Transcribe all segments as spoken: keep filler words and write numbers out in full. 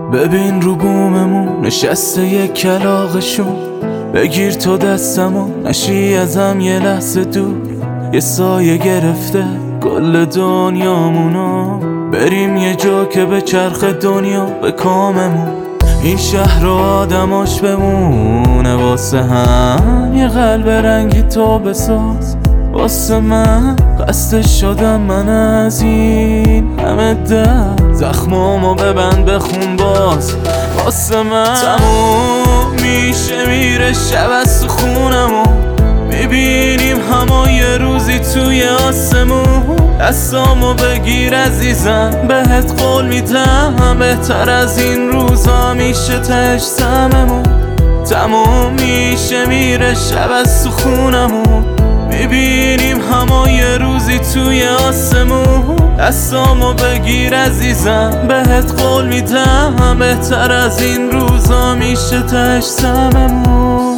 ببین رو بوممون نشسته یک کلاغشون. بگیر تو دستمو نشی ازم یه لحظه دور. یه سایه گرفته کل دنیامونو. بریم یه جا که به چرخ دنیا به کاممون. این شهر و آدماش بمونه واسه هم. یه قلب رنگی تو بساز واسه من. خسته شدم من از این همه درد. زخمامو ببند بخون باز واسه من. تموم میشه میره شب از تو خونمو. میبینیم همه یه روزی توی آسمون. دستامو بگیر عزیزم بهت قول میدم. بهتر از این روزا میشه تهش سممون. تموم میشه میره شب از تو خونمون. میبینیم همه یه روزی توی آسمون. دستامو بگیر عزیزم بهت قول میدم. بهتر از این روزا میشه تهش سممون.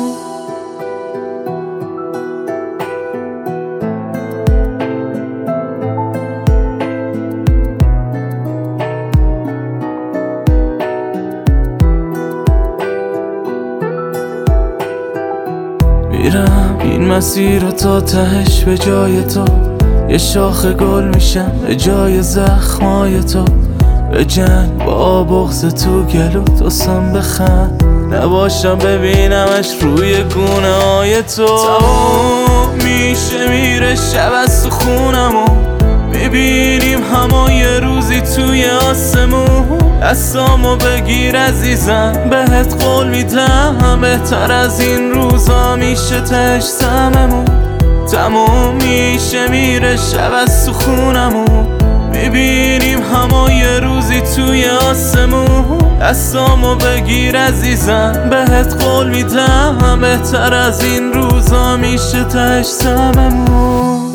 میرم این مسیر رو تا تهش به جای تو. یه شاخ گل میشم به جای زخمای تو. به جنگ با بغض تو گلو دوستم بخند. نباشم ببینمش روی گونه های تو. تموم میشه میره شب از تو خونمو. میبینیم همه یه روزی توی آسمون. دستامو بگیر عزیزم بهت قول میدم. بهتر از این روزا میشه تهش سممون. تموم میشه میره شب از تو خونمون. میبینیم همه یه روزی توی آسمون. دستامو بگیر عزیزم بهت قول میدم. بهتر از این روزا میشه تهش سممون.